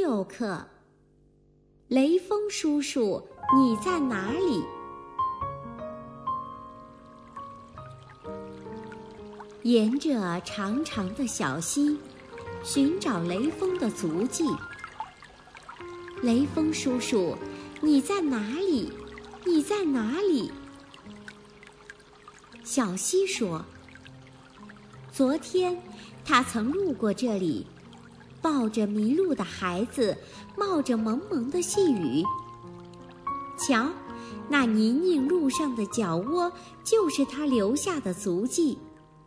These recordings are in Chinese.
6课。雷锋叔叔，你在哪里？沿着长长的小溪，寻找雷锋的足迹。雷锋叔叔，你在哪里？你在哪里？小溪说：昨天他曾路过这里，抱着迷路的孩子，冒着蒙蒙的细雨。瞧，那泥泞路上的脚窝，就是他留下的足迹。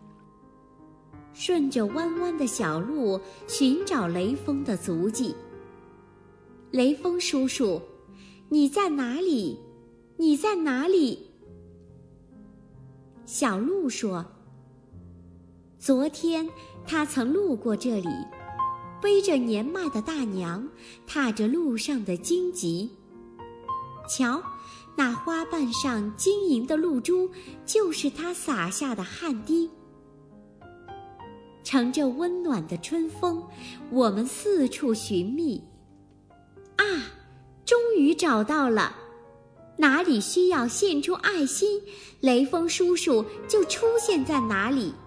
顺着弯弯的小路寻找雷锋的足迹。雷锋叔叔，你在哪里？你在哪里？小鹿说：昨天他曾路过这里，背着年迈的大娘，踏着路上的荆棘。瞧，那花瓣上晶莹的露珠，就是他洒下的汗滴。乘着温暖的春风，我们四处寻觅。啊，终于找到了！哪里需要献出爱心，雷锋叔叔就出现在哪里。